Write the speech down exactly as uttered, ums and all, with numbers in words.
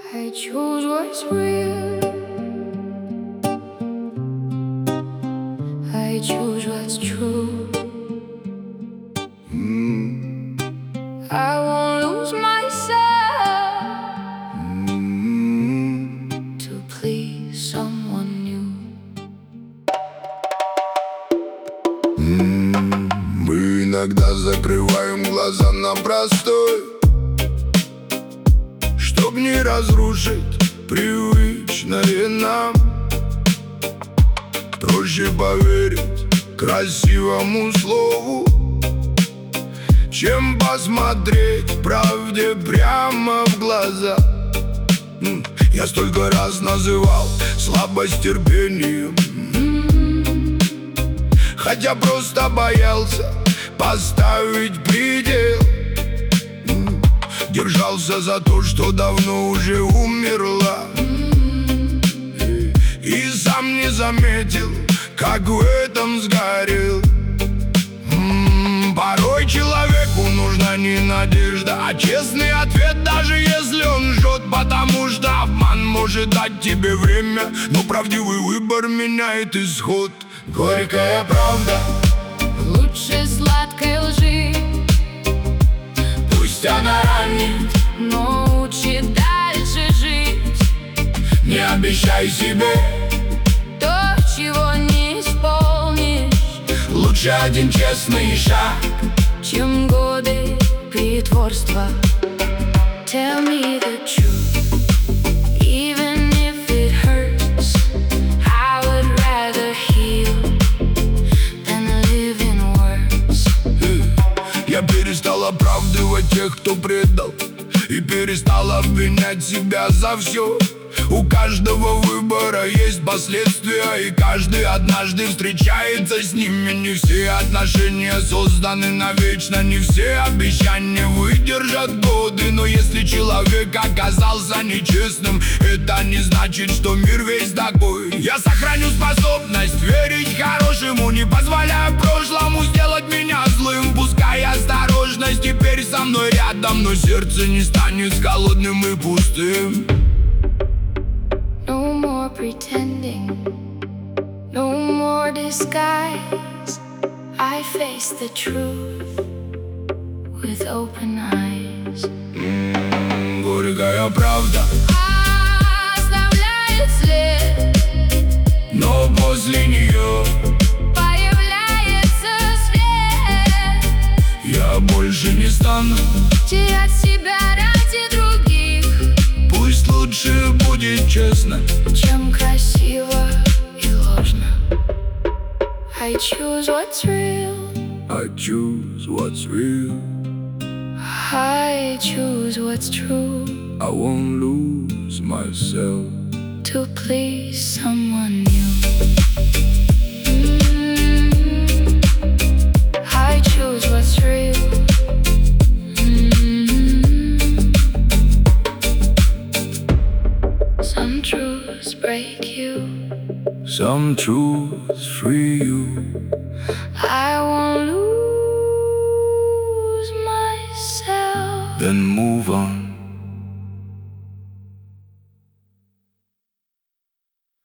I choose what's real. I choose what's true. mm. I won't lose myself mm. to please someone new. mm. Мы иногда закрываем глаза на простой, чтоб не разрушить привычное нам. Проще поверить красивому слову, чем посмотреть правде прямо в глаза. Я столько раз называл слабость терпением, хотя просто боялся поставить предел. Держался за то, что давно уже умерла, и сам не заметил, как в этом сгорел. М-м, Порой человеку нужна не надежда, а честный ответ, даже если он жжет. Потому что обман может дать тебе время, но правдивый выбор меняет исход. Горькая правда лучше сладкой лжи. Пусть она ранит, но учит дальше жить. не обещай себе То, чего не исполнишь. лучше один честный шаг, чем годы притворства. Tell me the truth, even if it hurts. I would rather heal than live in words. Я перестал оправдывать тех, кто предал, и перестал обвинять себя за все. У каждого выбора есть последствия, и каждый однажды встречается с ними. Не все отношения созданы навечно, не все обещания выдержат годы. Но если человек оказался нечестным, это не значит, что мир весь такой. Я сохраню способность верить хорошему, не позволяя прошлому сделать меня злым. Пускай осторожность теперь со мной рядом, но сердце не станет холодным и пустым. No more pretending, no more disguise. I face the truth with open eyes. М-м, горькая правда Оставляет след, но после нее появляется свет. я больше не стану Терять себя ради других, Пусть лучше будет честно, чем красиво и ложно. I choose what's real. I choose what's real. I choose what's true I won't lose myself to please someone new. Mm, I choose what's real. Mm, some truths break you. Some truths free you. I won't lose myself. Then move on.